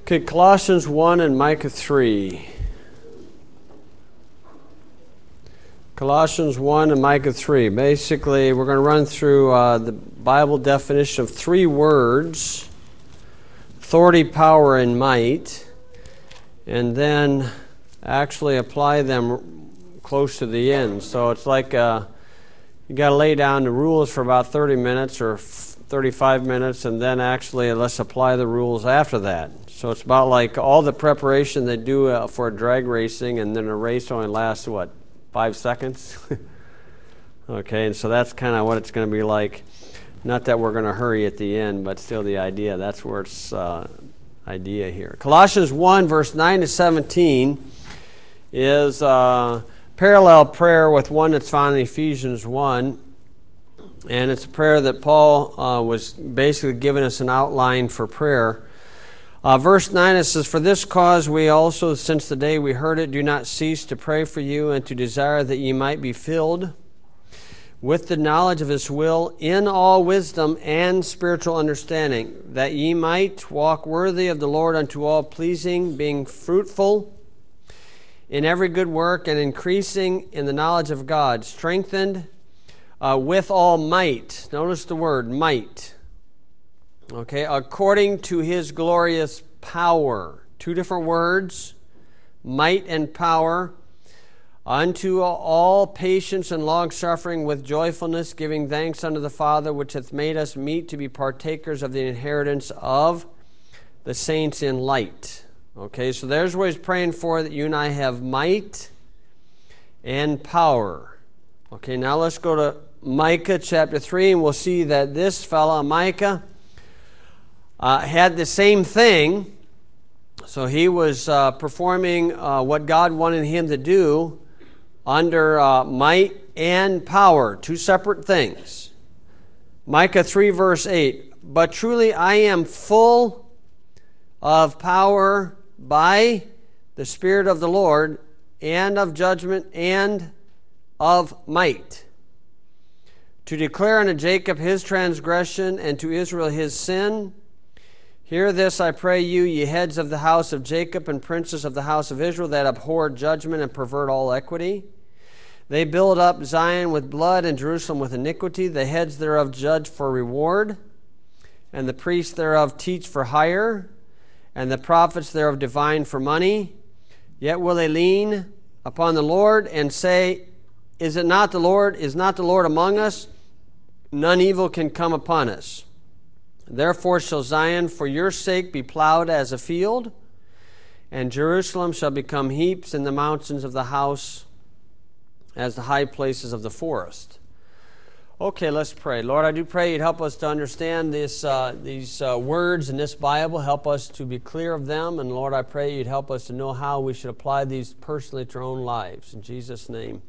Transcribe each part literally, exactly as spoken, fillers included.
Okay, Colossians one and Micah three. Colossians one and Micah three. Basically, we're going to run through uh, the Bible definition of three words: authority, power, and might, and then actually apply them close to the end. So it's like uh, you got to lay down the rules for about thirty minutes or thirty-five minutes, and then actually let's apply the rules after that. So it's about like all the preparation they do uh, for drag racing, and then a race only lasts, what, five seconds? Okay, and so that's kind of what it's going to be like. Not that we're going to hurry at the end, but still the idea. That's where it's uh, idea here. Colossians one, verse nine to seventeen is uh, parallel prayer with one that's found in Ephesians one. And it's a prayer that Paul uh, was basically giving us an outline for prayer. Uh, verse nine, it says, "For this cause we also, since the day we heard it, do not cease to pray for you and to desire that ye might be filled with the knowledge of His will in all wisdom and spiritual understanding, that ye might walk worthy of the Lord unto all pleasing, being fruitful in every good work and increasing in the knowledge of God, strengthened uh, with all might." Notice the word might. Okay, according to His glorious power. Two different words, might and power. Unto all patience and long-suffering with joyfulness, giving thanks unto the Father, which hath made us meet to be partakers of the inheritance of the saints in light. Okay, so there's what he's praying for, that you and I have might and power. Okay, now let's go to Micah chapter three, and we'll see that this fellow, Micah, uh, had the same thing. So he was uh, performing uh, what God wanted him to do under uh, might and power, two separate things. Micah three, verse eight, "But truly I am full of power by the Spirit of the Lord, and of judgment, and of might, to declare unto Jacob his transgression, and to Israel his sin. Hear this, I pray you, ye heads of the house of Jacob, and princes of the house of Israel, that abhor judgment and pervert all equity. They build up Zion with blood, and Jerusalem with iniquity. The heads thereof judge for reward, and the priests thereof teach for hire, and the prophets thereof divine for money. Yet will they lean upon the Lord, and say, Is it not the Lord? Is not the Lord among us? None evil can come upon us. Therefore shall Zion for your sake be plowed as a field, and Jerusalem shall become heaps in the mountains of the house, as the high places of the forest." Okay, let's pray. Lord, I do pray you'd help us to understand this, uh, these uh, words in this Bible. Help us to be clear of them. And Lord, I pray you'd help us to know how we should apply these personally to our own lives. In Jesus' name,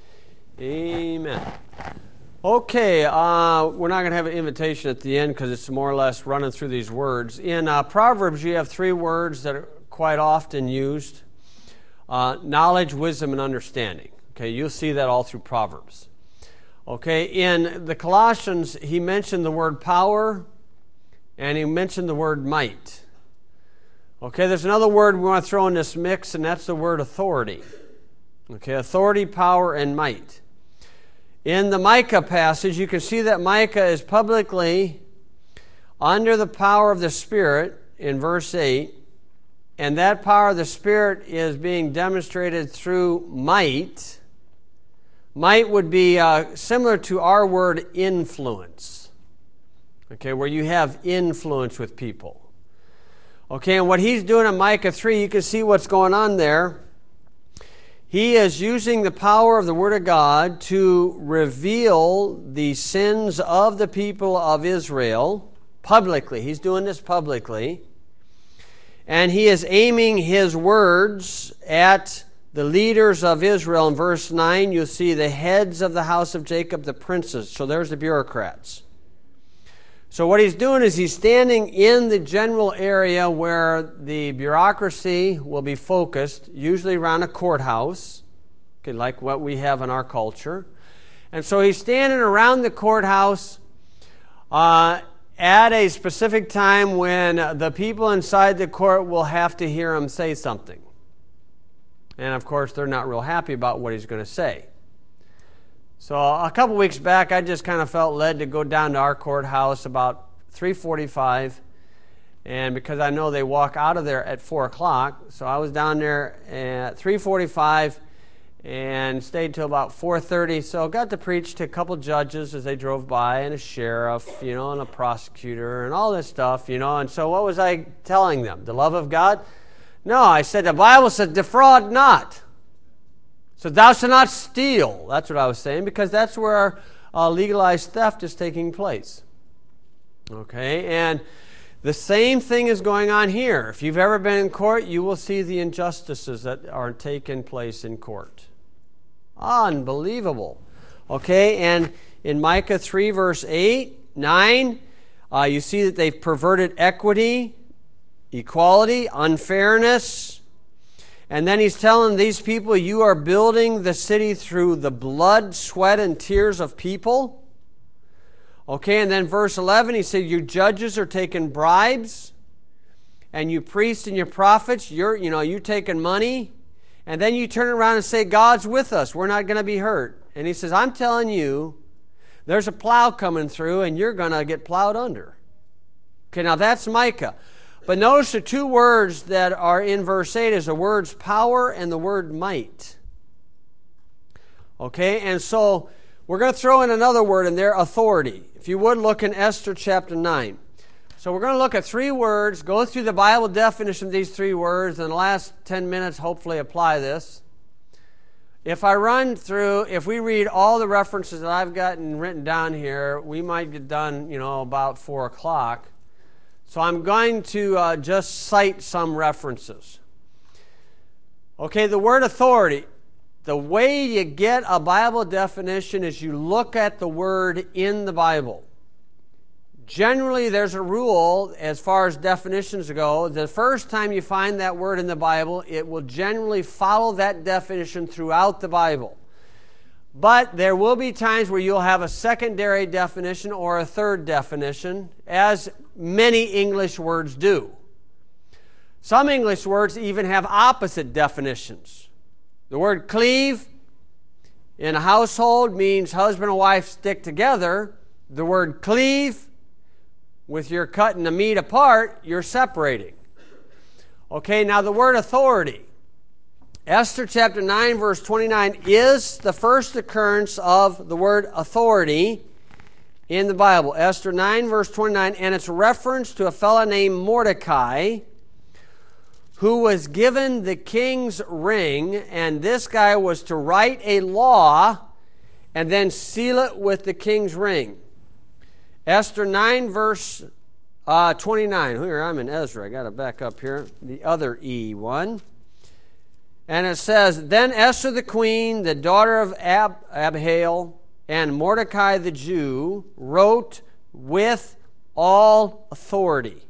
amen. Okay, uh, we're not going to have an invitation at the end because it's more or less running through these words. In uh, Proverbs, you have three words that are quite often used. Uh, knowledge, wisdom, and understanding. Okay, you'll see that all through Proverbs. Okay, in the Colossians, he mentioned the word power, and he mentioned the word might. Okay, there's another word we want to throw in this mix, and that's the word authority. Okay, authority, power, and might. In the Micah passage, you can see that Micah is publicly under the power of the Spirit in verse eight, and that power of the Spirit is being demonstrated through might. Might would be uh, similar to our word influence, okay, where you have influence with people. Okay, and what he's doing in Micah three, you can see what's going on there. He is using the power of the Word of God to reveal the sins of the people of Israel publicly. He's doing this publicly. And he is aiming his words at the leaders of Israel. In verse nine, you'll see the heads of the house of Jacob, the princes. So there's the bureaucrats. So what he's doing is he's standing in the general area where the bureaucracy will be focused, usually around a courthouse, okay, like what we have in our culture. And so he's standing around the courthouse, uh, at a specific time when the people inside the court will have to hear him say something. And of course, they're not real happy about what he's going to say. So a couple weeks back, I just kind of felt led to go down to our courthouse about three forty-five. And because I know they walk out of there at four o'clock, so I was down there at three forty-five and stayed till about four thirty. So got to preach to a couple judges as they drove by, and a sheriff, you know, and a prosecutor, and all this stuff, you know. And so what was I telling them? The love of God? No, I said the Bible said, defraud not. So thou shalt not steal. That's what I was saying, because that's where our uh, legalized theft is taking place. Okay, and the same thing is going on here. If you've ever been in court, you will see the injustices that are taking place in court. Unbelievable. Okay, and in Micah three, verse eight, nine, uh, you see that they've perverted equity, equality, unfairness. And then he's telling these people, you are building the city through the blood, sweat, and tears of people. Okay, and then verse eleven, he said, you judges are taking bribes, and you priests and your prophets, you're, you know, you're taking money, and then you turn around and say, God's with us, we're not going to be hurt. And he says, I'm telling you, there's a plow coming through, and you're going to get plowed under. Okay, now that's Micah. But notice the two words that are in verse eight is the words power and the word might. Okay, and so we're going to throw in another word in there, authority. If you would, look in Esther chapter nine. So we're going to look at three words, go through the Bible definition of these three words, and in the last ten minutes hopefully apply this. If I run through, if we read all the references that I've gotten written down here, we might get done, you know, about four o'clock. So I'm going to uh, just cite some references. Okay, the word authority. The way you get a Bible definition is you look at the word in the Bible. Generally, there's a rule as far as definitions go. The first time you find that word in the Bible, it will generally follow that definition throughout the Bible. But there will be times where you'll have a secondary definition or a third definition, as many English words do. Some English words even have opposite definitions. The word cleave in a household means husband and wife stick together. The word cleave, with your cutting the meat apart, you're separating. Okay, now the word authority. Esther chapter nine, verse twenty-nine is the first occurrence of the word authority in the Bible. Esther nine, verse twenty-nine, and it's a reference to a fellow named Mordecai who was given the king's ring, and this guy was to write a law and then seal it with the king's ring. Esther nine, verse uh, twenty-nine. Here, I'm in Ezra. I got to back up here. The other E one. And it says, then Esther the queen, the daughter of Ab- Abihail, and Mordecai the Jew wrote with all authority.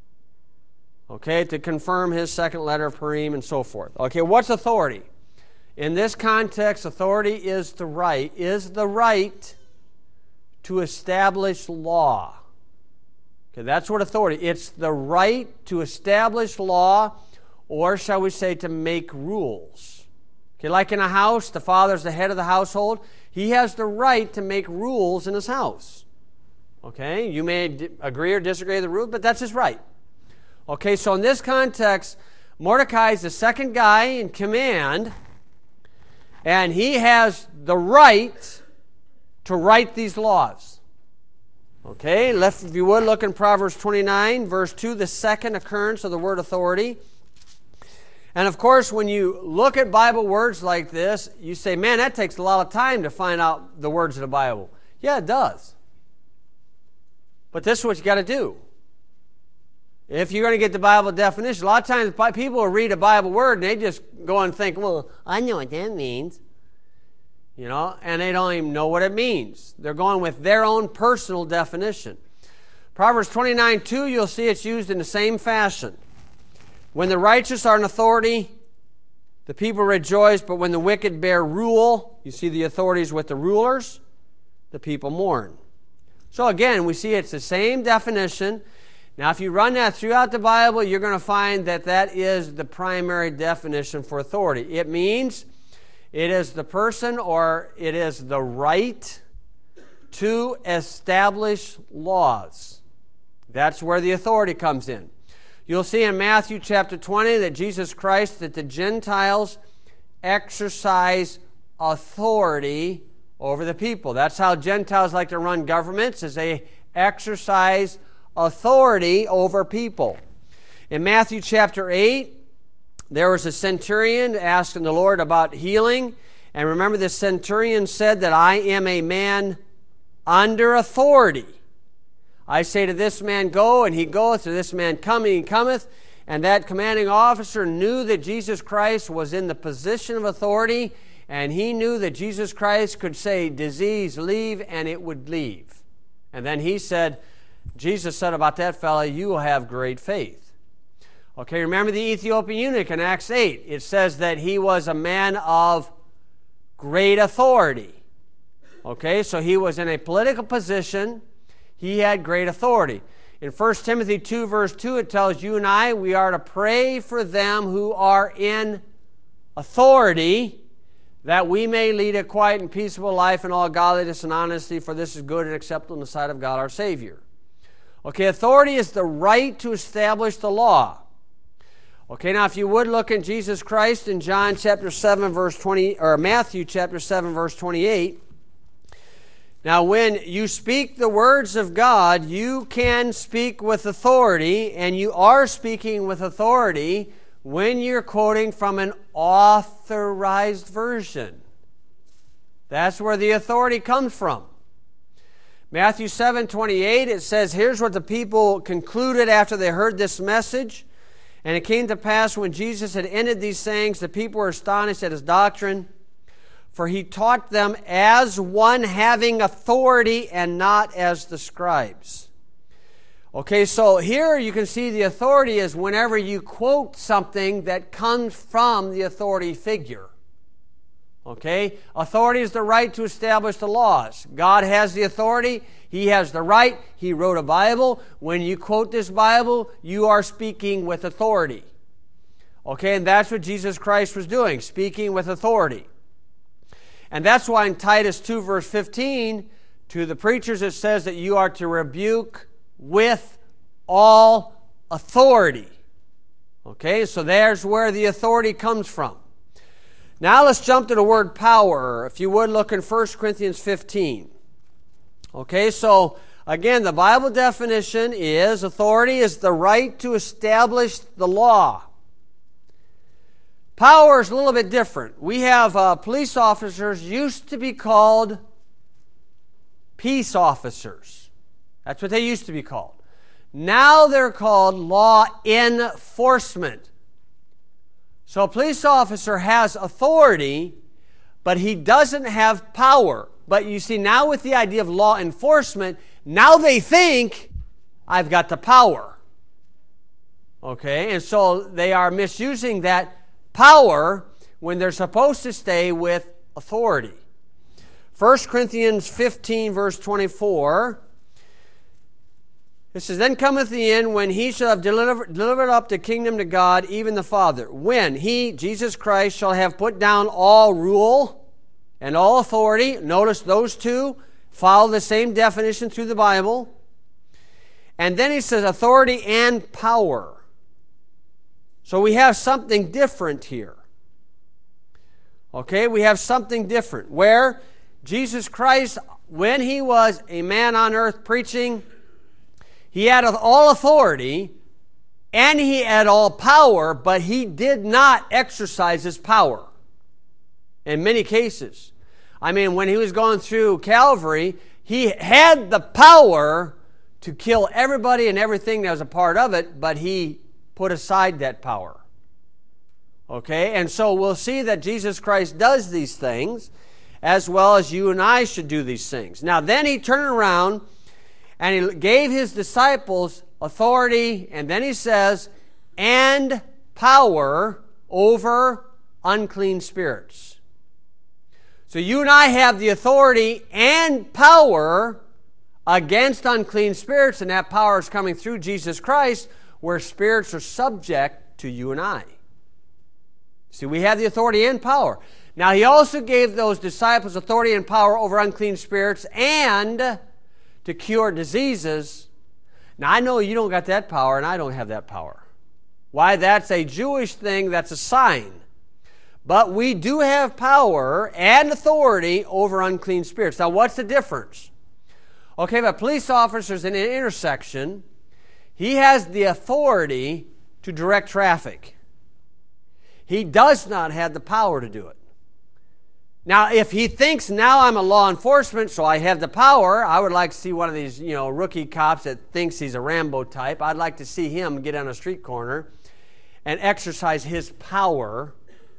Okay, to confirm his second letter of Purim and so forth. Okay, what's authority? In this context, authority is the right, is the right to establish law. Okay, that's what authority. It's the right to establish law, or shall we say to make rules. Okay, like in a house, the father's the head of the household. He has the right to make rules in his house. Okay, you may d- agree or disagree with the rule, but that's his right. Okay, so in this context, Mordecai is the second guy in command, and he has the right to write these laws. Okay, if you would, look in Proverbs twenty-nine, verse two, the second occurrence of the word authority. And of course, when you look at Bible words like this, you say, man, that takes a lot of time to find out the words of the Bible. Yeah, it does. But this is what you got to do. If you're going to get the Bible definition, a lot of times people will read a Bible word and they just go and think, well, I know what that means. You know, and they don't even know what it means. They're going with their own personal definition. Proverbs twenty-nine two, you'll see it's used in the same fashion. When the righteous are in authority, the people rejoice, but when the wicked bear rule, you see the authorities with the rulers, the people mourn. So again, we see it's the same definition. Now, if you run that throughout the Bible, you're going to find that that is the primary definition for authority. It means it is the person or it is the right to establish laws. That's where the authority comes in. You'll see in Matthew chapter twenty that Jesus Christ, that the Gentiles exercise authority over the people. That's how Gentiles like to run governments, is they exercise authority over people. In Matthew chapter eight, there was a centurion asking the Lord about healing. And remember, the centurion said that I am a man under authority. I say to this man, go, and he goeth, to this man, come, and he cometh. And that commanding officer knew that Jesus Christ was in the position of authority, and he knew that Jesus Christ could say, disease, leave, and it would leave. And then he said, Jesus said about that fellow, you will have great faith. Okay, remember the Ethiopian eunuch in Acts eight. It says that he was a man of great authority. Okay, so he was in a political position. He had great authority. In First Timothy two, verse two, it tells you and I, we are to pray for them who are in authority, that we may lead a quiet and peaceable life in all godliness and honesty, for this is good and acceptable in the sight of God our Savior. Okay, authority is the right to establish the law. Okay, now if you would look at Jesus Christ in John chapter seven, verse twenty, or Matthew chapter seven, verse twenty-eight. Now, when you speak the words of God, you can speak with authority, and you are speaking with authority when you're quoting from an authorized version. That's where the authority comes from. Matthew seven twenty-eight, it says, here's what the people concluded after they heard this message. And it came to pass when Jesus had ended these sayings, the people were astonished at his doctrine, for he taught them as one having authority and not as the scribes. Okay, so here you can see the authority is whenever you quote something that comes from the authority figure. Okay, authority is the right to establish the laws. God has the authority. He has the right. He wrote a Bible. When you quote this Bible, you are speaking with authority. Okay, and that's what Jesus Christ was doing, speaking with authority. And that's why in Titus two, verse fifteen, to the preachers it says that you are to rebuke with all authority. Okay, so there's where the authority comes from. Now let's jump to the word power. If you would, look in First Corinthians fifteen. Okay, so again, the Bible definition is authority is the right to establish the law. Power is a little bit different. We have uh, police officers used to be called peace officers. That's what they used to be called. Now they're called law enforcement. So a police officer has authority, but he doesn't have power. But you see, now with the idea of law enforcement, now they think, I've got the power. Okay, and so they are misusing that power when they're supposed to stay with authority. First Corinthians fifteen, verse twenty-four. It says, then cometh the end when he shall have delivered, delivered up the kingdom to God, even the Father. When he, Jesus Christ, shall have put down all rule and all authority. Notice those two follow the same definition through the Bible. And then he says authority and power. So we have something different here. Okay, we have something different. Where Jesus Christ, when he was a man on earth preaching, he had all authority and he had all power, but he did not exercise his power in many cases. I mean, when he was going through Calvary, he had the power to kill everybody and everything that was a part of it, but he put aside that power. Okay, and so we'll see that Jesus Christ does these things as well as you and I should do these things. Now, then he turned around and he gave his disciples authority, and then he says, and power over unclean spirits. So you and I have the authority and power against unclean spirits, and that power is coming through Jesus Christ, where spirits are subject to you and I. See, we have the authority and power. Now, he also gave those disciples authority and power over unclean spirits and to cure diseases. Now, I know you don't got that power, and I don't have that power. Why? That's a Jewish thing. That's a sign. But we do have power and authority over unclean spirits. Now, what's the difference? Okay, if a police officer's in an intersection, he has the authority to direct traffic. He does not have the power to do it. Now, if he thinks, now I'm a law enforcement, so I have the power, I would like to see one of these, you know, rookie cops that thinks he's a Rambo type. I'd like to see him get on a street corner and exercise his power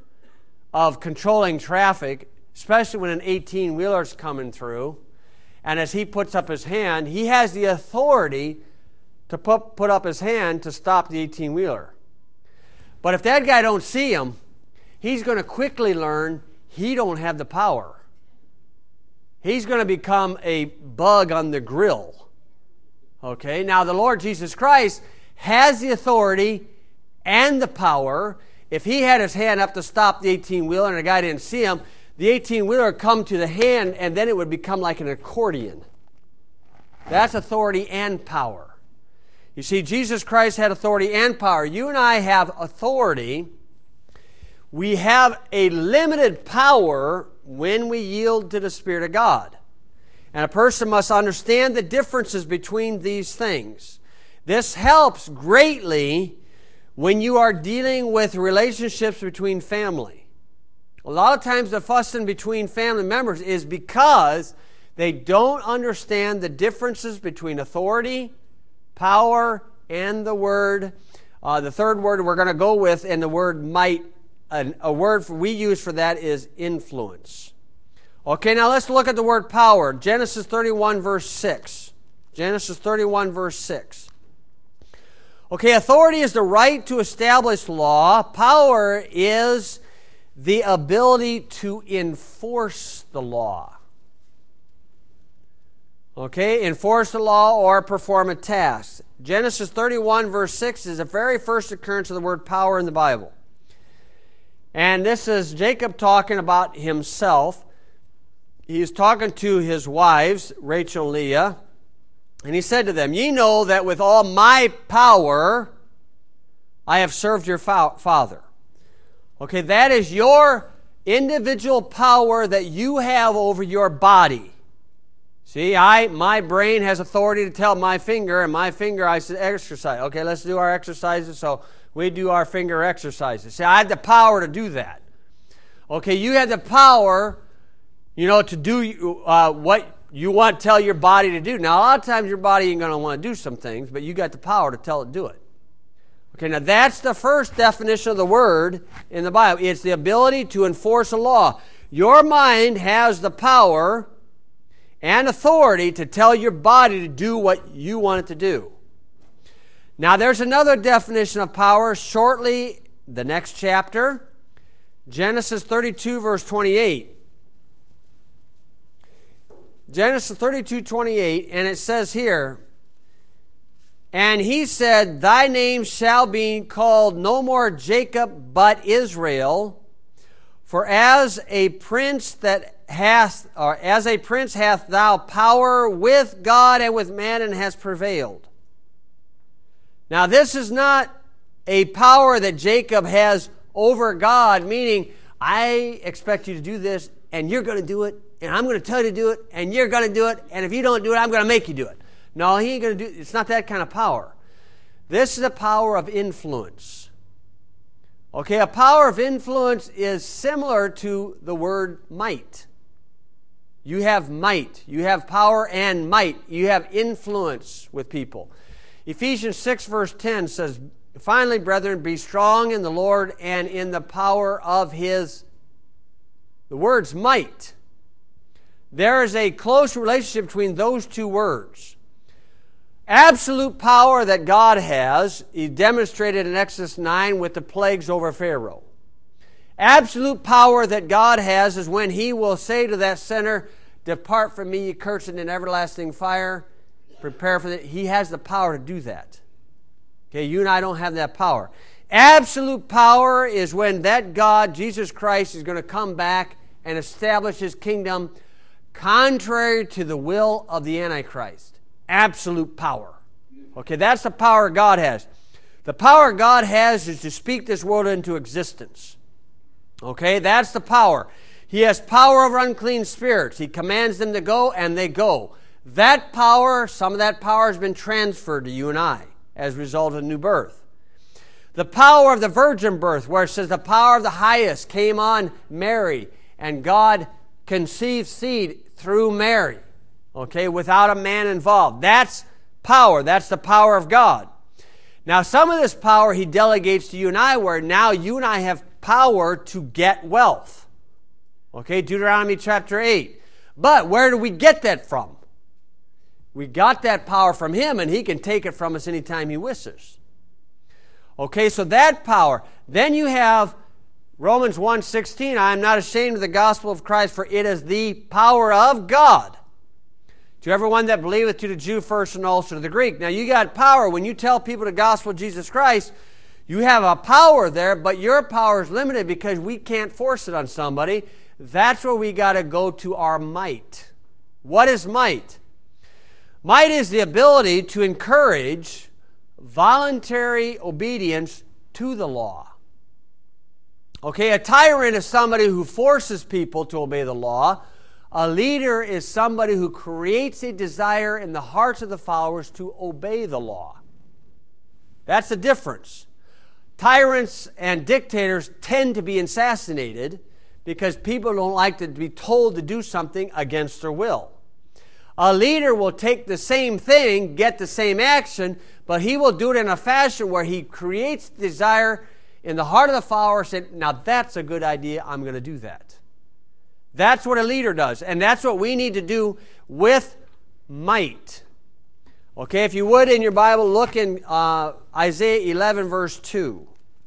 of controlling traffic, especially when an eighteen-wheeler's coming through. And as he puts up his hand, he has the authority to put, put up his hand to stop the eighteen-wheeler. But if that guy don't see him, he's going to quickly learn he don't have the power. He's going to become a bug on the grill. Okay? Now, the Lord Jesus Christ has the authority and the power. If he had his hand up to stop the eighteen-wheeler and the guy didn't see him, the eighteen-wheeler would come to the hand, and then it would become like an accordion. That's authority and power. You see, Jesus Christ had authority and power. You and I have authority. We have a limited power when we yield to the Spirit of God. And a person must understand the differences between these things. This helps greatly when you are dealing with relationships between family. A lot of times the fussing between family members is because they don't understand the differences between authority, power, and the word. Uh, the third word we're going to go with, and the word might, a, a word for, we use for that is influence. Okay, now let's look at the word power. Genesis thirty-one, verse six. Genesis thirty-one, verse six. Okay, authority is the right to establish law. Power is the ability to enforce the law. Okay, enforce the law or perform a task. Genesis thirty-one, verse six is the very first occurrence of the word power in the Bible. And this is Jacob talking about himself. He's talking to his wives, Rachel and Leah. And he said to them, "Ye know that with all my power I have served your fa- father." Okay, that is your individual power that you have over your body. See, I my brain has authority to tell my finger, and my finger I said exercise. Okay, let's do our exercises, so we do our finger exercises. See, I have the power to do that. Okay, you have the power, you know, to do uh, what you want to tell your body to do. Now, a lot of times your body ain't going to want to do some things, but you got the power to tell it to do it. Okay, now that's the first definition of the word in the Bible. It's the ability to enforce a law. Your mind has the power and authority to tell your body to do what you want it to do. Now, there's another definition of power shortly, the next chapter, Genesis thirty-two, verse twenty-eight. Genesis thirty-two, twenty-eight, and it says here, "And he said, Thy name shall be called no more Jacob, but Israel, for as a prince that hath, or as a prince hath thou power with God and with man, and hast prevailed." Now, this is not a power that Jacob has over God, meaning, I expect you to do this, and you're going to do it, and I'm going to tell you to do it, and you're going to do it, and if you don't do it, I'm going to make you do it. No, he ain't going to do it. It's not that kind of power. This is a power of influence. Okay, a power of influence is similar to the word might. You have might. You have power and might. You have influence with people. Ephesians six, verse ten says, "Finally, brethren, be strong in the Lord and in the power of His," the word's might. There is a close relationship between those two words. Absolute power that God has, He demonstrated in Exodus nine with the plagues over Pharaoh. Absolute power that God has is when He will say to that sinner, "Depart from me, ye cursed, in everlasting fire," prepare for it. He has the power to do that. Okay, you and I don't have that power. Absolute power is when that God, Jesus Christ, is going to come back and establish His kingdom contrary to the will of the Antichrist. Absolute power. Okay, that's the power God has. The power God has is to speak this world into existence. Okay, that's the power. He has power over unclean spirits. He commands them to go, and they go. That power, some of that power has been transferred to you and I as a result of new birth. The power of the virgin birth, where it says the power of the highest came on Mary, and God conceived seed through Mary, okay, without a man involved. That's power. That's the power of God. Now, some of this power He delegates to you and I, where now you and I have power to get wealth. Okay, Deuteronomy chapter eight. But where do we get that from? We got that power from Him, and He can take it from us anytime He wishes. Okay, so that power. Then you have Romans one sixteen, I am not ashamed of the gospel of Christ, for it is the power of God to everyone that believeth, to the Jew first and also to the Greek. Now you got power. When you tell people the gospel of Jesus Christ, you have a power there, but your power is limited because we can't force it on somebody. That's where we got to go to our might. What is might? Might is the ability to encourage voluntary obedience to the law. Okay, a tyrant is somebody who forces people to obey the law. A leader is somebody who creates a desire in the hearts of the followers to obey the law. That's the difference. Tyrants and dictators tend to be assassinated because people don't like to be told to do something against their will. A leader will take the same thing, get the same action, but he will do it in a fashion where he creates desire in the heart of the follower, saying, now that's a good idea, I'm going to do that. That's what a leader does, and that's what we need to do with might. Okay, if you would in your Bible, look in uh, Isaiah eleven, verse two.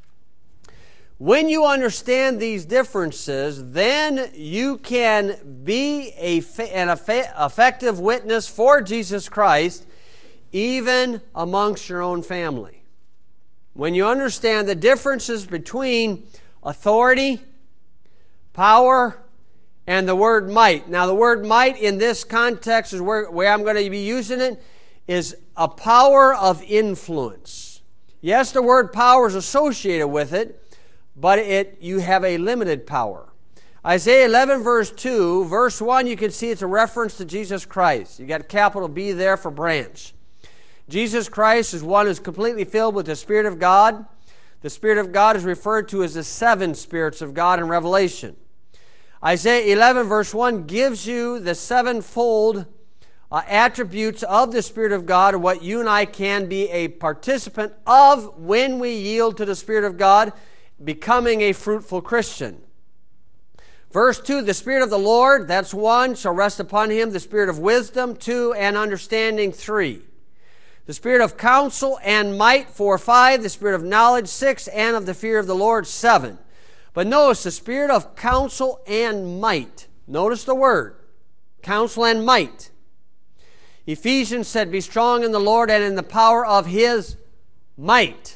When you understand these differences, then you can be a, an effective witness for Jesus Christ, even amongst your own family. When you understand the differences between authority, power, and the word might. Now, the word might in this context is where, where I'm going to be using it, is a power of influence. Yes, the word power is associated with it, but it you have a limited power. Isaiah eleven, verse two, verse one, you can see it's a reference to Jesus Christ. You got capital B there for branch. Jesus Christ is one who's completely filled with the Spirit of God. The Spirit of God is referred to as the seven spirits of God in Revelation. Isaiah eleven, verse one gives you the sevenfold uh, attributes of the Spirit of God, and what you and I can be a participant of when we yield to the Spirit of God, becoming a fruitful Christian. Verse two, the Spirit of the Lord, that's one, shall rest upon him. The Spirit of wisdom, two, and understanding, three. The Spirit of counsel and might, four, five. The Spirit of knowledge, six, and of the fear of the Lord, seven. But notice the Spirit of counsel and might. Notice the word, counsel and might. Ephesians said, be strong in the Lord and in the power of His might.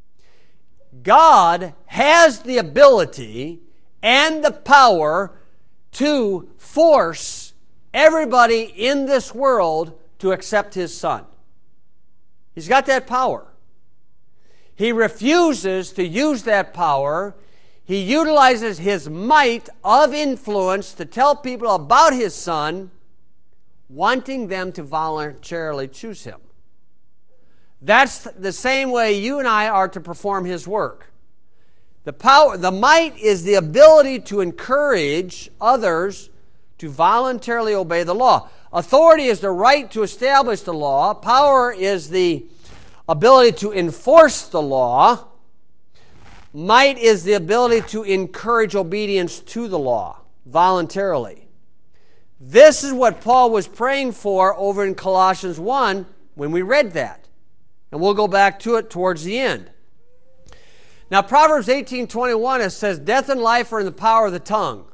God has the ability and the power to force everybody in this world to accept His Son. He's got that power. He refuses to use that power. He utilizes His might of influence to tell people about His Son, wanting them to voluntarily choose Him. That's the same way you and I are to perform His work. The power, the might is the ability to encourage others to voluntarily obey the law. Authority is the right to establish the law. Power is the ability to enforce the law. Might is the ability to encourage obedience to the law voluntarily. This is what Paul was praying for over in Colossians one when we read that. And we'll go back to it towards the end. Now, Proverbs eighteen twenty-one, it says, death and life are in the power of the tongue.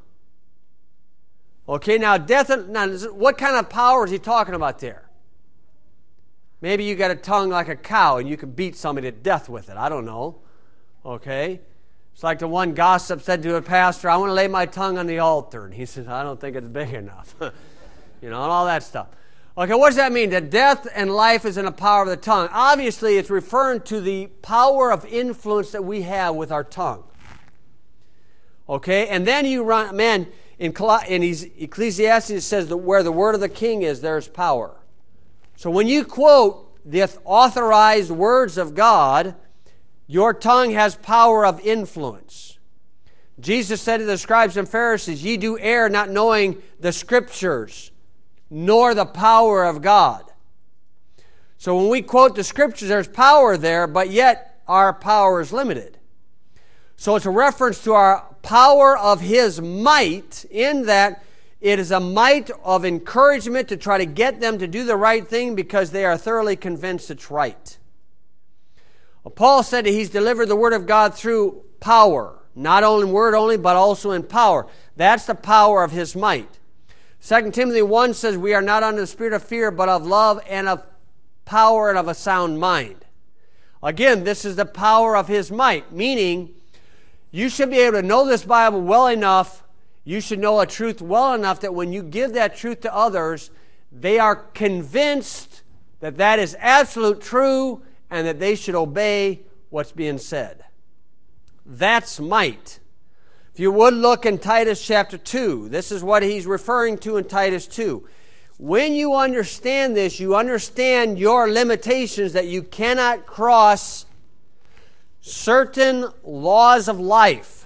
Okay, now, death and, now, what kind of power is he talking about there? Maybe you got a tongue like a cow and you can beat somebody to death with it. I don't know. Okay? It's like the one gossip said to a pastor, I want to lay my tongue on the altar. And he says, I don't think it's big enough. You know, and all that stuff. Okay, what does that mean? That death and life is in the power of the tongue. Obviously, it's referring to the power of influence that we have with our tongue. Okay, and then you run, man, in, in Ecclesiastes it says that where the word of the king is, there's power. So when you quote the authorized words of God, your tongue has power of influence. Jesus said to the scribes and Pharisees, ye do err not knowing the scriptures, nor the power of God. So when we quote the scriptures, there's power there, but yet our power is limited. So it's a reference to our power of His might, in that it is a might of encouragement to try to get them to do the right thing because they are thoroughly convinced it's right. Well, Paul said that he's delivered the word of God through power, not only in word only, but also in power. That's the power of his might. Second Timothy one says, we are not under the spirit of fear, but of love and of power and of a sound mind. Again, this is the power of his might, meaning you should be able to know this Bible well enough, you should know a truth well enough that when you give that truth to others, they are convinced that that is absolute true and that they should obey what's being said. That's might. If you would look in Titus chapter two, this is what he's referring to in Titus two. When you understand this, you understand your limitations, that you cannot cross certain laws of life.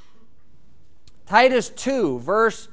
Titus two, verse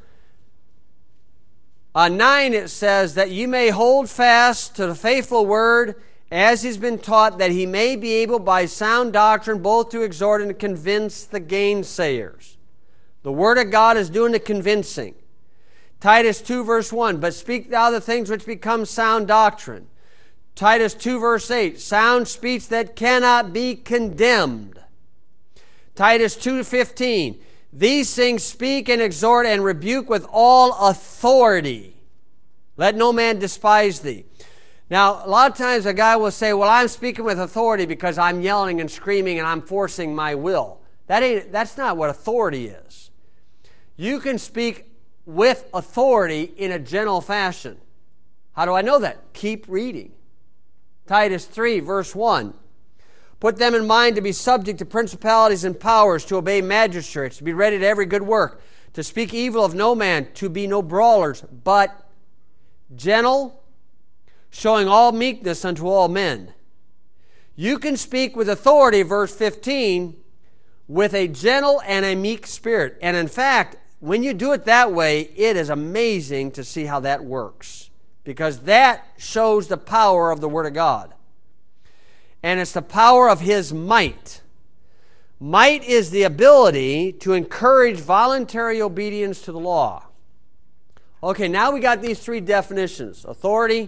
uh, nine, it says that you may hold fast to the faithful word as he's been taught, that he may be able by sound doctrine both to exhort and to convince the gainsayers. The word of God is doing the convincing. Titus two verse one, but speak thou the things which become sound doctrine. Titus two verse eight, sound speech that cannot be condemned. Titus two fifteen, these things speak and exhort and rebuke with all authority. Let no man despise thee. Now, a lot of times a guy will say, well, I'm speaking with authority because I'm yelling and screaming and I'm forcing my will. That ain't, that's not what authority is. You can speak with authority in a gentle fashion. How do I know that? Keep reading. Titus three, verse one. Put them in mind to be subject to principalities and powers, to obey magistrates, to be ready to every good work, to speak evil of no man, to be no brawlers, but gentle, showing all meekness unto all men. You can speak with authority, verse fifteen, with a gentle and a meek spirit. And in fact, when you do it that way, it is amazing to see how that works, because that shows the power of the Word of God. And it's the power of His might. Might is the ability to encourage voluntary obedience to the law. Okay, now we got these three definitions: authority,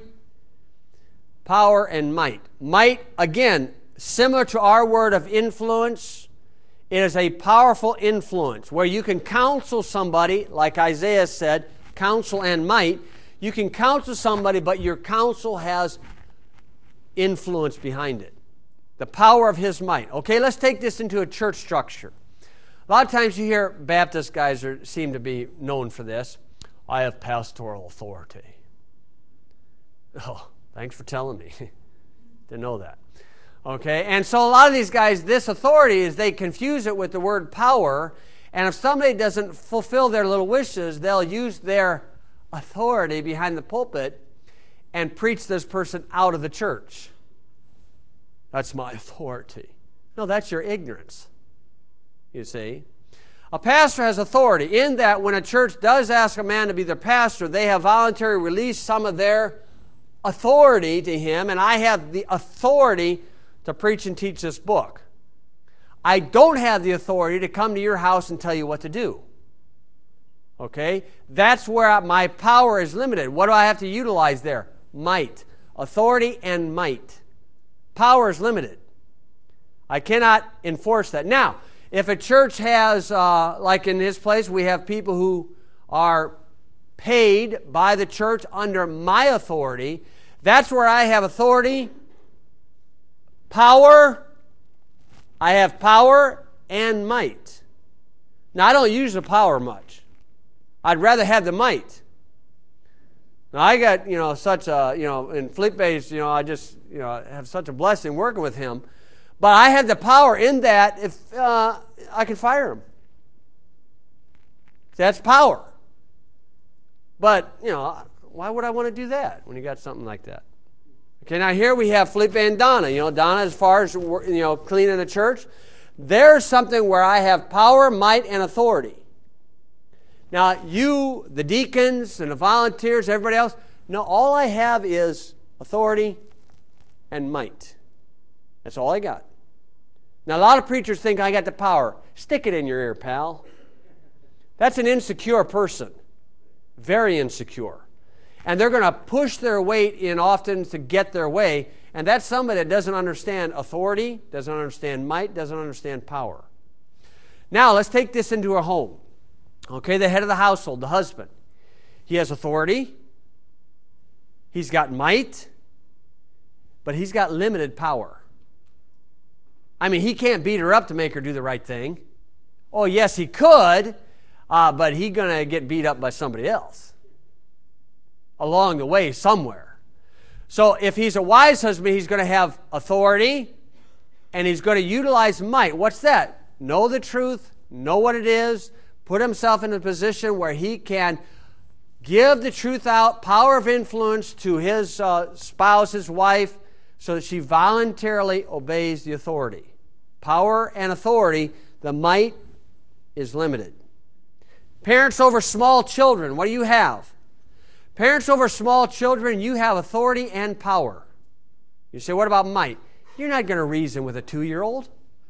power, and might. Might, again, similar to our word of influence, it is a powerful influence where you can counsel somebody, like Isaiah said, counsel and might. You can counsel somebody, but your counsel has influence behind it. The power of his might. Okay, let's take this into a church structure. A lot of times you hear Baptist guys are, seem to be known for this. I have pastoral authority. Oh, thanks for telling me. Didn't know that. Okay, and so a lot of these guys, this authority is they confuse it with the word power, and if somebody doesn't fulfill their little wishes, they'll use their authority behind the pulpit and preach this person out of the church. That's my authority. No, that's your ignorance, you see. A pastor has authority in that when a church does ask a man to be their pastor, they have voluntarily released some of their authority to him, and I have the authority to preach and teach this book. I don't have the authority to come to your house and tell you what to do. Okay? That's where my power is limited. What do I have to utilize there? Might. Authority and might. Power is limited. I cannot enforce that. Now, if a church has, uh, like in this place, we have people who are paid by the church under my authority, That's where I have authority, power. I have power and might. Now, I don't use the power much. I'd rather have the might. Now, I got, you know, such a, you know, in Felipe's, you know, I just, you know, have such a blessing working with him. But I have the power in that if uh, I can fire him. That's power. But, you know, why would I want to do that when you got something like that? Okay, now here we have Felipe and Donna. You know, Donna, as far as, you know, cleaning the church, there's something where I have power, might, and authority. Now, you, the deacons and the volunteers, everybody else, no, all I have is authority and might. That's all I got. Now, a lot of preachers think I got the power. Stick it in your ear, pal. That's an insecure person. Very insecure. And they're going to push their weight in often to get their way. And that's somebody that doesn't understand authority, doesn't understand might, doesn't understand power. Now, let's take this into a home. Okay, the head of the household, the husband. He has authority. He's got might. But he's got limited power. I mean, he can't beat her up to make her do the right thing. Oh, yes, he could, uh, but he's going to get beat up by somebody else along the way somewhere. So if he's a wise husband, he's going to have authority, and he's going to utilize might. What's that? Know the truth, know what it is, put himself in a position where he can give the truth out, power of influence to his uh, spouse, his wife, so that she voluntarily obeys the authority. Power and authority, the might is limited. Parents over small children, what do you have? Parents over small children, you have authority and power. You say, what about might? You're not going to reason with a two-year-old.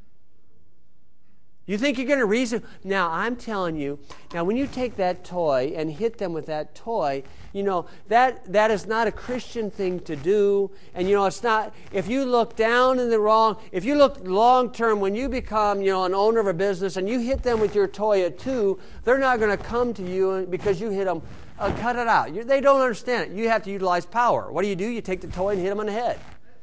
You think you're going to reason? Now, I'm telling you, now when you take that toy and hit them with that toy, you know, that that is not a Christian thing to do. And, you know, it's not, if you look down in the wrong, if you look long term, when you become, you know, an owner of a business and you hit them with your toy at two, they're not going to come to you because you hit them. Uh, cut it out. You, they don't understand it. You have to utilize power. What do you do? You take the toy and hit them on the head.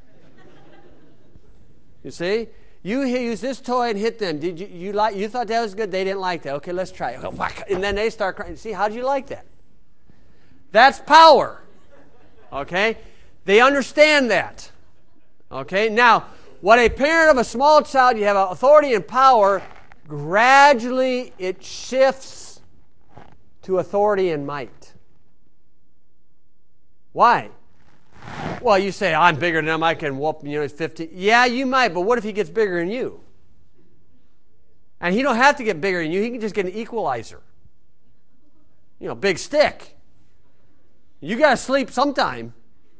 You see? You use this toy and hit them. Did you, you like? You thought that was good. They didn't like that. Okay, let's try it. And then they start crying. See, how do you like that? That's power. Okay? They understand that. Okay? Now, what a parent of a small child, you have authority and power, gradually it shifts to authority and might. Why? Well, you say, I'm bigger than him, I can whoop, you know, he's fifty. Yeah, you might, but what if he gets bigger than you? And he don't have to get bigger than you, he can just get an equalizer. You know, big stick. You got to sleep sometime.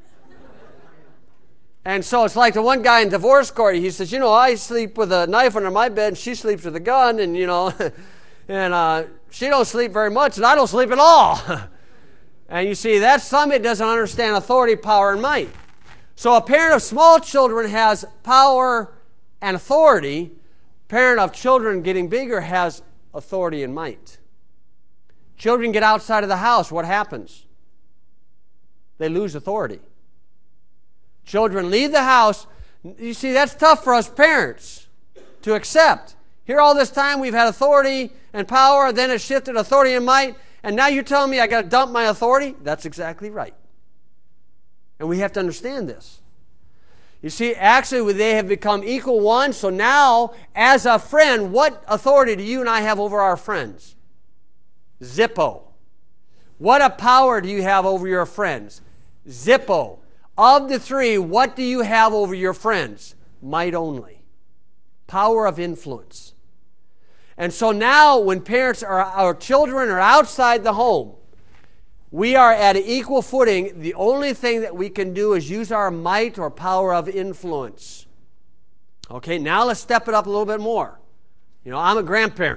And so it's like the one guy in divorce court, he says, you know, I sleep with a knife under my bed, and she sleeps with a gun, and, you know, and uh, she don't sleep very much, and I don't sleep at all. And you see, that's somebody that doesn't understand authority, power, and might. So a parent of small children has power and authority. A parent of children getting bigger has authority and might. Children get outside of the house, what happens? They lose authority. Children leave the house. You see, that's tough for us parents to accept. Here all this time we've had authority and power, then it shifted authority and might, and now you're telling me I got to dump my authority? That's exactly right. And we have to understand this. You see, actually they have become equal one, so now as a friend, what authority do you and I have over our friends? Zippo. What a power do you have over your friends? Zippo. Of the three, what do you have over your friends? Might only. Power of influence. And so now when parents or our children are outside the home, we are at an equal footing. The only thing that we can do is use our might or power of influence. Okay, now let's step it up a little bit more. You know, I'm a grandparent.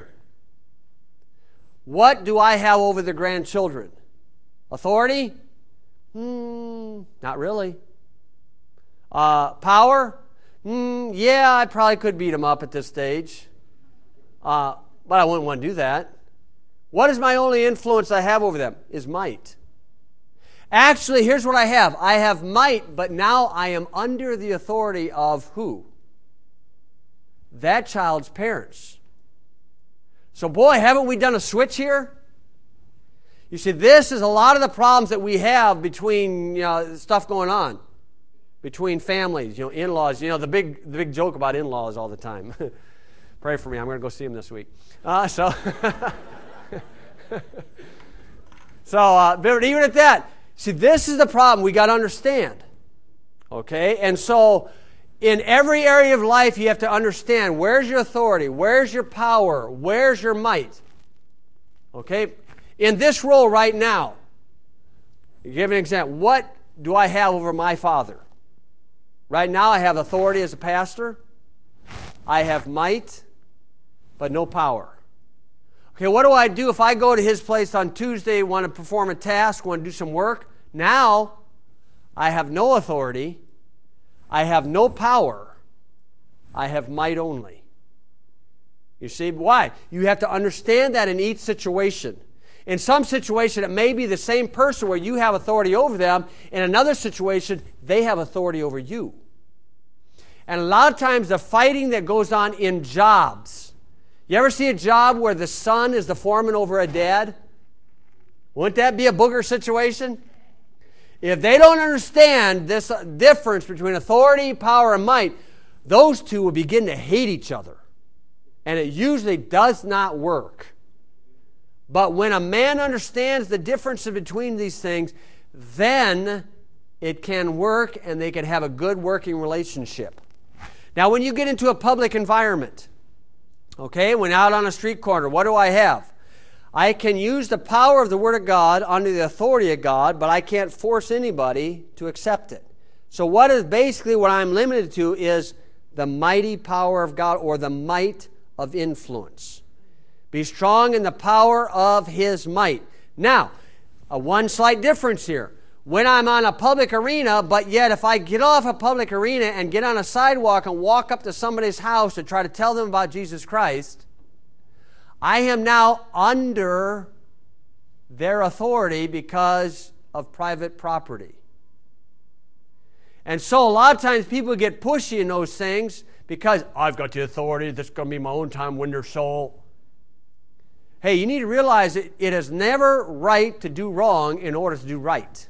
What do I have over the grandchildren? Authority? Hmm, not really. Uh, power? Hmm, yeah, I probably could beat them up at this stage. Uh, but I wouldn't want to do that. What is my only influence I have over them? Is might. Actually, here's what I have. I have might, but now I am under the authority of who? That child's parents. So boy, haven't we done a switch here? You see, this is a lot of the problems that we have between, you know, stuff going on. Between families, you know, in-laws. You know, the big, the big joke about in-laws all the time. Pray for me. I'm going to go see them this week. Uh, so, so uh, but even at that, see, this is the problem we got to understand. Okay? And so, in every area of life, you have to understand where's your authority, where's your power, where's your might. Okay? In this role right now, to give an example, what do I have over my father? Right now, I have authority as a pastor. I have might, but no power. Okay, what do I do if I go to his place on Tuesday, want to perform a task, want to do some work? Now, I have no authority. I have no power. I have might only. You see, why? You have to understand that in each situation. In some situation, it may be the same person where you have authority over them. In another situation, they have authority over you. And a lot of times, the fighting that goes on in jobs. You ever see a job where the son is the foreman over a dad? Wouldn't that be a booger situation? If they don't understand this difference between authority, power, and might, those two will begin to hate each other. And it usually does not work. But when a man understands the difference between these things, then it can work and they can have a good working relationship. Now, when you get into a public environment, okay, when out on a street corner, what do I have? I can use the power of the Word of God under the authority of God, but I can't force anybody to accept it. So what is basically what I'm limited to is the mighty power of God, or the might of influence. Be strong in the power of His might. Now, a one slight difference here. When I'm on a public arena, but yet if I get off a public arena and get on a sidewalk and walk up to somebody's house to try to tell them about Jesus Christ, I am now under their authority because of private property. And so a lot of times people get pushy in those things because I've got the authority, this is going to be my own time, win their soul. Hey, you need to realize that it is never right to do wrong in order to do right.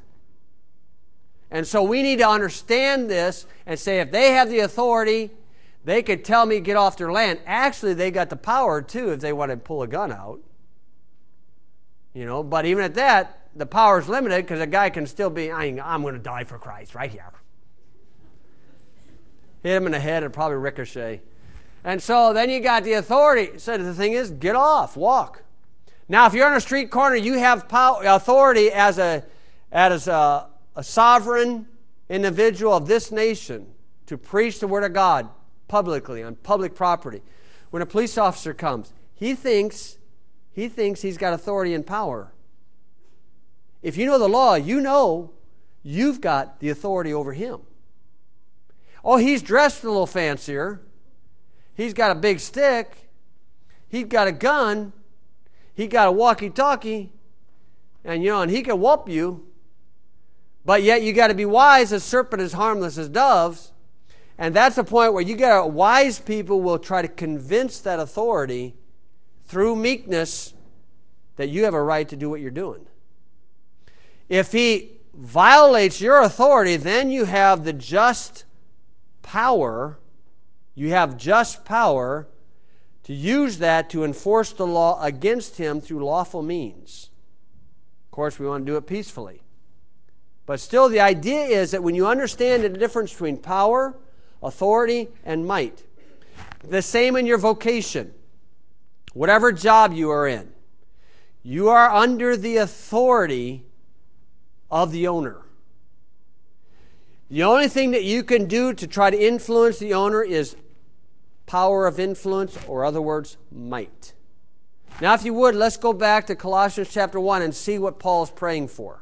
And so we need to understand this and say if they have the authority, they could tell me get off their land. Actually, they got the power too if they want to pull a gun out. You know, but even at that, the power is limited because a guy can still be, I'm going to die for Christ right here. Hit him in the head and probably ricochet. And so then you got the authority. So the thing is, get off, walk. Now, if you're on a street corner, you have power, authority as a as a, a sovereign individual of this nation to preach the Word of God publicly on public property. When a police officer comes, he thinks he thinks he's got authority and power. If you know the law, you know you've got the authority over him. Oh, he's dressed a little fancier. He's got a big stick. He's got a gun. He got a walkie-talkie. And, you know, and he can whoop you. But yet you got to be wise. As serpent is harmless as doves. And that's the point where you got wise people will try to convince that authority through meekness that you have a right to do what you're doing. If he violates your authority, then you have the just power, you have just power to use that to enforce the law against him through lawful means. Of course, we want to do it peacefully. But still, the idea is that when you understand the difference between power, authority, and might, the same in your vocation, whatever job you are in, you are under the authority of the owner. The only thing that you can do to try to influence the owner is power of influence, or other words, might. Now, if you would, let's go back to Colossians chapter one and see what Paul's praying for.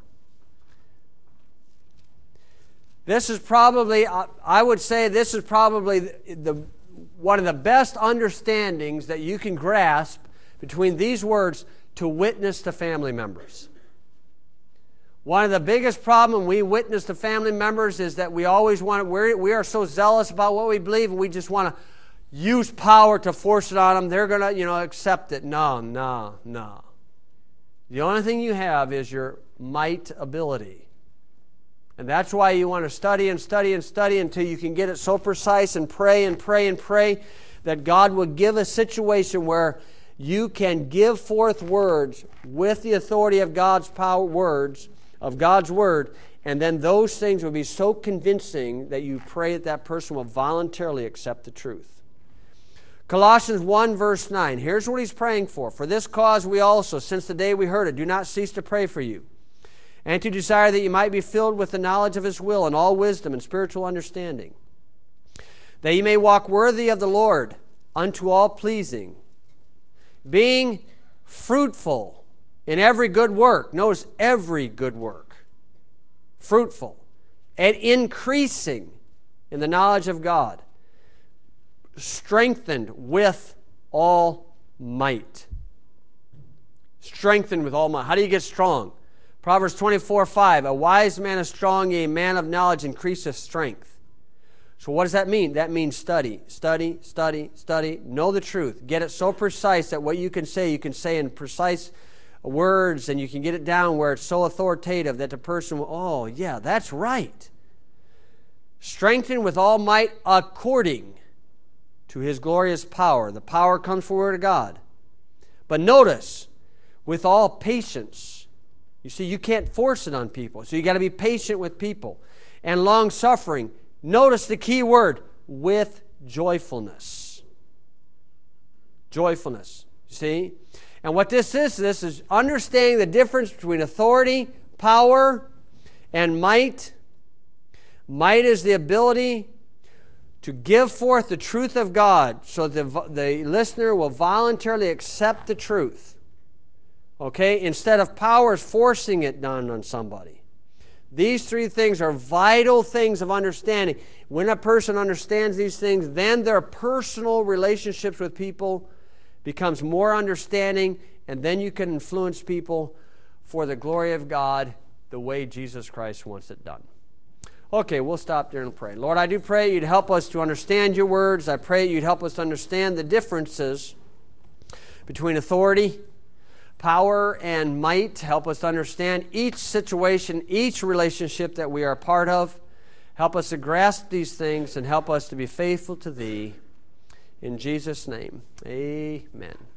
This is probably, I would say this is probably the, the one of the best understandings that you can grasp between these words, to witness to family members. One of the biggest problems we witness to family members is that we always want to, we're, we are so zealous about what we believe, and we just want to use power to force it on them. They're going to, you know, accept it. No, no, no. The only thing you have is your might ability. And that's why you want to study and study and study until you can get it so precise, and pray and pray and pray that God will give a situation where you can give forth words with the authority of God's power, words, of God's Word, and then those things will be so convincing that you pray that that person will voluntarily accept the truth. Colossians one, verse nine. Here's what he's praying for. For this cause we also, since the day we heard it, do not cease to pray for you, and to desire that you might be filled with the knowledge of His will and all wisdom and spiritual understanding, that you may walk worthy of the Lord, unto all pleasing, being fruitful in every good work. Notice, every good work. Fruitful. And increasing in the knowledge of God. Strengthened with all might. Strengthened with all might. How do you get strong? Proverbs twenty-four, five. A wise man is strong, a man of knowledge increaseth strength. So what does that mean? That means study, study, study, study. Know the truth. Get it so precise that what you can say, you can say in precise words, and you can get it down where it's so authoritative that the person will, oh, yeah, that's right. Strengthened with all might according to His glorious power. The power comes from the Word of God. But notice, with all patience. You see, you can't force it on people. So you got to be patient with people. And long-suffering. Notice the key word, with joyfulness. Joyfulness. See? And what this is, this is understanding the difference between authority, power, and might. Might is the ability to give forth the truth of God so the, the listener will voluntarily accept the truth. Okay? Instead of powers forcing it done on somebody. These three things are vital things of understanding. When a person understands these things, then their personal relationships with people becomes more understanding, and then you can influence people for the glory of God the way Jesus Christ wants it done. Okay, we'll stop there and pray. Lord, I do pray you'd help us to understand your words. I pray you'd help us to understand the differences between authority, power, and might. Help us to understand each situation, each relationship that we are a part of. Help us to grasp these things and help us to be faithful to Thee. In Jesus' name, amen.